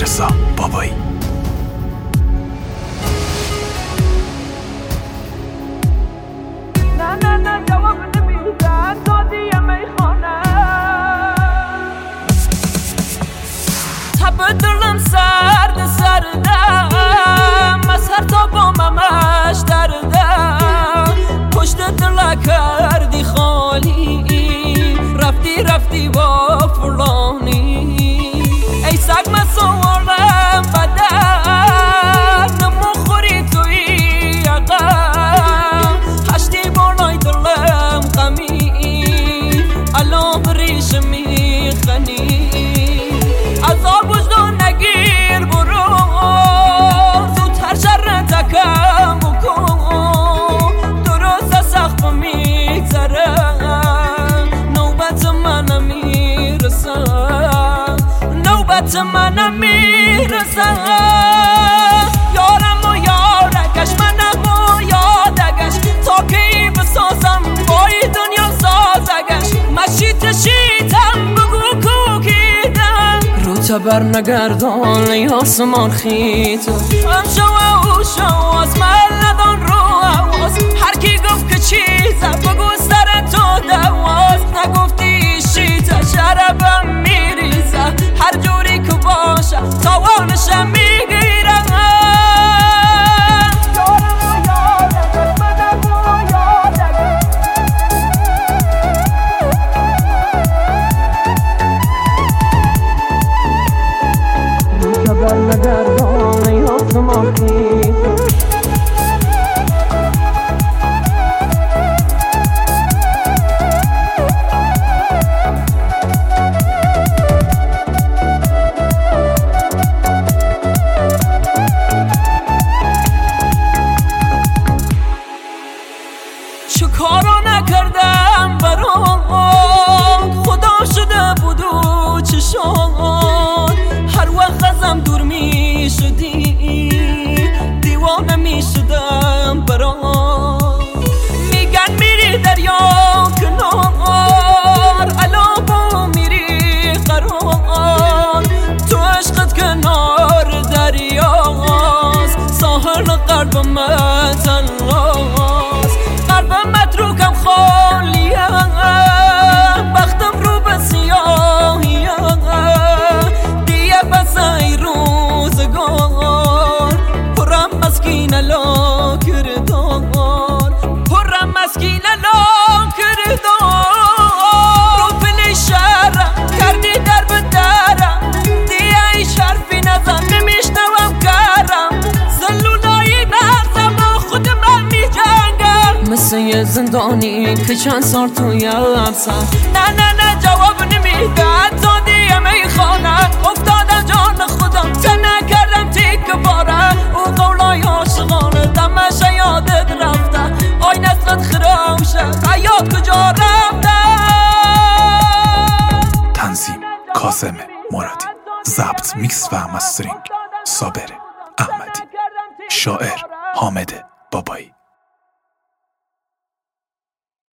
رضا بابایی. نه جواب نمیدن دادی میخانه تب دلم سردم از هر تا باممش دردم پشت دل کردی خالی رفتی با فلانی ای سگ مسوالم بدن نمخوری توی عقم هشتی بالای دلم غمی الان بریش میخنی عذاب وجدان نگیر برو زودتر شر تکم بکن درست سخت میگذره نوبت منم میرسه نوبت منم میرسه یارم و یارگش منم و یادگش تا کی بسازم بای دنیا سازگش مشیتم بگو کوکیدم رو تبر نگردان ای آسمان خیت امشو و اوشو از من ندان رو حواس هر کی گفت که چیزه بگو سر تو دواز نگفتی شیطه شربم میریزه هر جوری که باشه تاوانشم میگیرم نگردان ای آسمان خیت چه کارا نکردم برات خدا شده بود و چشان هر وقت ازم دور می شدی دیوانه می شدم برات میگن میری دریا کنار الان با میری قرار تو عشقت کنار دریاست ساحل قلب من تنهاست قلب متروکم خالیه بختم رو به سیاهیه دیگه بس ای روزگار پرم مسکین لا کردار پرم مسکین لا کردار رو پلی شهرم کردی در به درم دیگه ای شرفی نزن نمیشنوم کرم زلولایی نرزم با خود من میجنگم مثل یه زندانی که چند سال توی حبسم نه جواب نمیدن تا دیگه میخوانم افتادم جان خودم چه نکردم تیک باره او قولای عاشقانه دمش یادت رفته آی نسلت خرامشه حیات کجا رفته تنظیم کاظم مرادی، ضبط میکس و مسترینگ صابر احمدی، شاعر حامد بابایی.